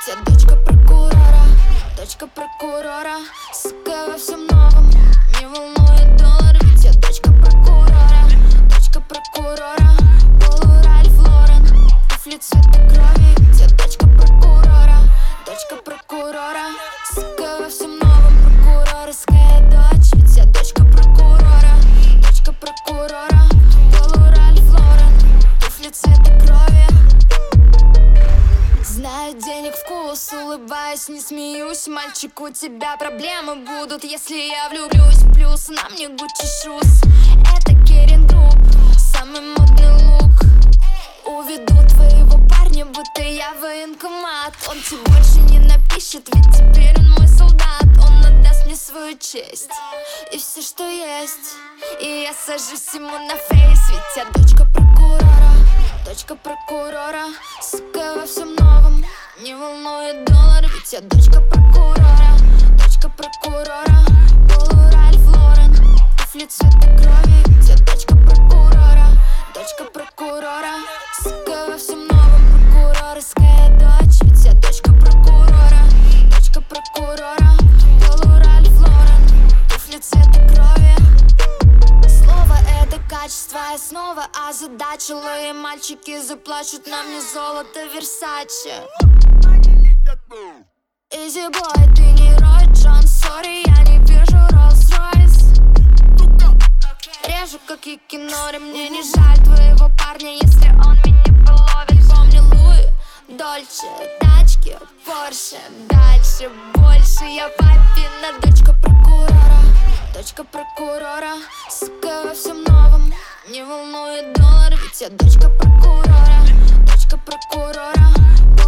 я дочка прокурора. Дочка прокурора, сука во всем новом. Не волнует доллар, ведь я дочка прокурора. Дочка прокурора, полу Ральф Лорен, туфли цвета крови, ведь я дочка прокурора. Дочка прокурора, сука во всем новом. Прокурорская дочь, ведь я дочка прокурора. Дочка прокурора, полу Ральф Лорен, туфли цвета крови. Знаю денег вкус, улыбаюсь, не смеюсь. Мальчик, у тебя проблемы будут, если я влюблюсь. Плюс на мне Гуччи шуз, это Керин Групп, самый модный лук. Уведу твоего парня, будто я военкомат. Он тебе больше не напишет, ведь теперь он мой солдат. Он отдаст мне свою честь и все, что есть, и я сажусь ему на фейс, ведь я дочка прокурора. Дочка прокурора, сука во всем новом. Не волнует доллар, ведь я дочка прокурора. Дочка прокурора, полу Ральф Лорен, туфли цвета крови, ведь я дочка прокурора. Дочка прокурора, сука во всем новом. Прокурорская дочь, ведь я дочка прокурора. Дочка прокурора, полу Ральф Лорен, туфли цвета крови. Слово — это качество, основа озадачила. И мальчики заплачут на мне золото Версаче. Изи бой, ты не Рой Джон, сори, я не вижу Роллс-Ройс. Режу как и кинори, мне не жаль твоего парня, если он меня половит. Помню Луи, Дольче, тачки, Порше. Дальше, больше, я папина дочка прокурора. Дочка прокурора, сука во всем новом. Не волнует доллар, ведь я дочка прокурора. Дочка прокурора,